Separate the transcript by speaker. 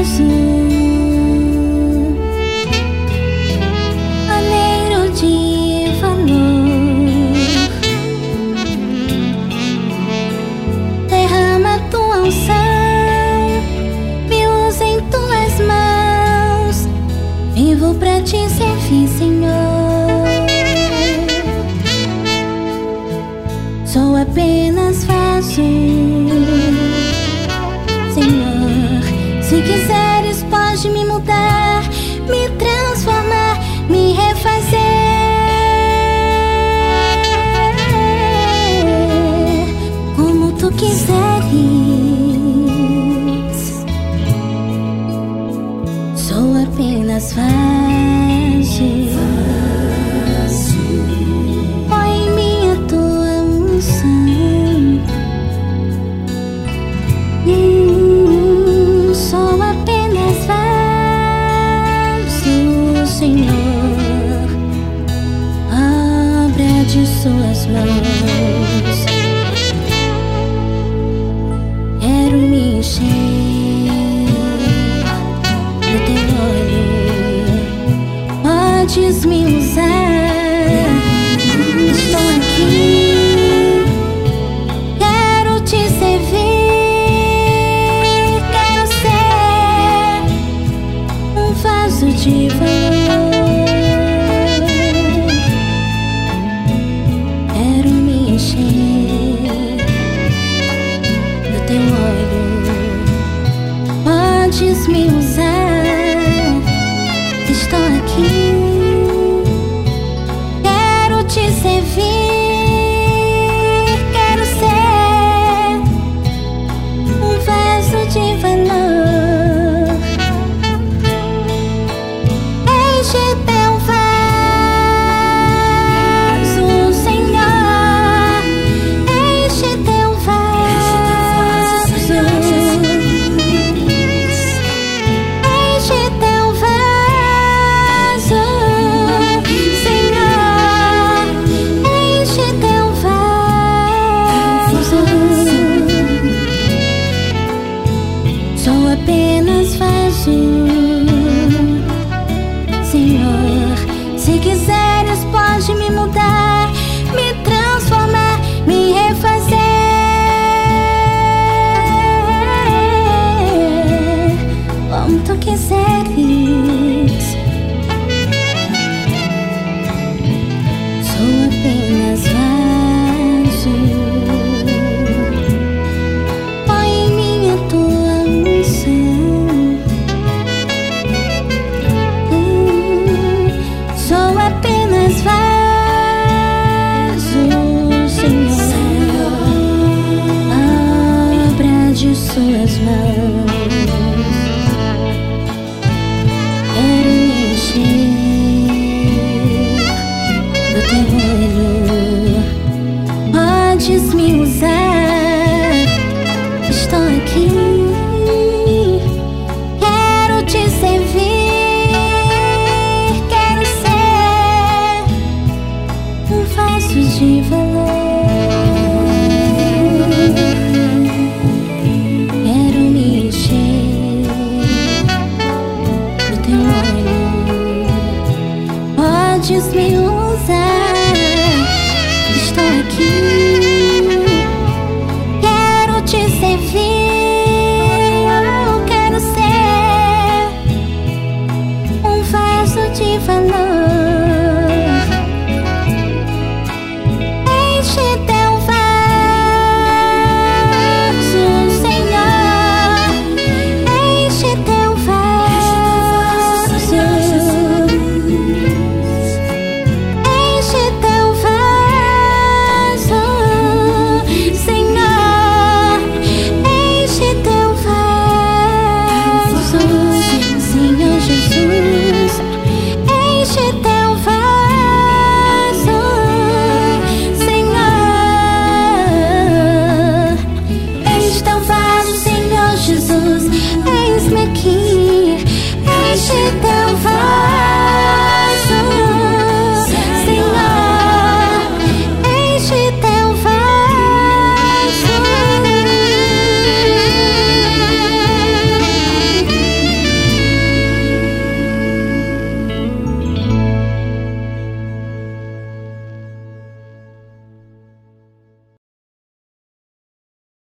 Speaker 1: vaso, anel de valor. Derrama tua unção, me usa em tuas mãos. Vivo pra te servir, Senhor. Sou apenas vaso, Senhor. Se quiseres, pode me mudar, me transformar, me refazer, como tu quiseres. Sou apenas vaso. Põe em mim a tua unção. Sou apenas vaso, Senhor. Obra de suas mãos. Quero me encher do teu olho. Podes me usar. Estou aqui. Quero te servir. Quero ser um vaso de valor. Quero me encher do teu olho. Podes me usar. Estou aqui. Quero te servir. Quero ser um vaso de valor. Enche teu vaso, Senhor. Enche teu vaso. Enche teu vaso, Senhor. Enche teu vaso. Sou apenas vaso, Senhor. Se quiseres, pode me mudar, me transformar, me refazer, como tu quiseres. Sou apenas vaso. Põe em mim a tua unção. Sou apenas vaso, Senhor. Obra de suas mãos. Quero me encher do teu olho. Podes me usar. Estou aqui. Quero te servir. Quero ser um vaso de valor. Quero me encher do teu olho. Podes me usar. Estou aqui. Quero te servir. Eu quero ser um vaso de valor. Enche teu vaso, Senhor. Enche teu vaso. Enche teu vaso, Senhor. Enche teu vaso, Senhor Jesus. Enche teu vaso, Senhor. Enche teu vaso, Senhor Jesus. Eis-me aqui. Enche teu vaso.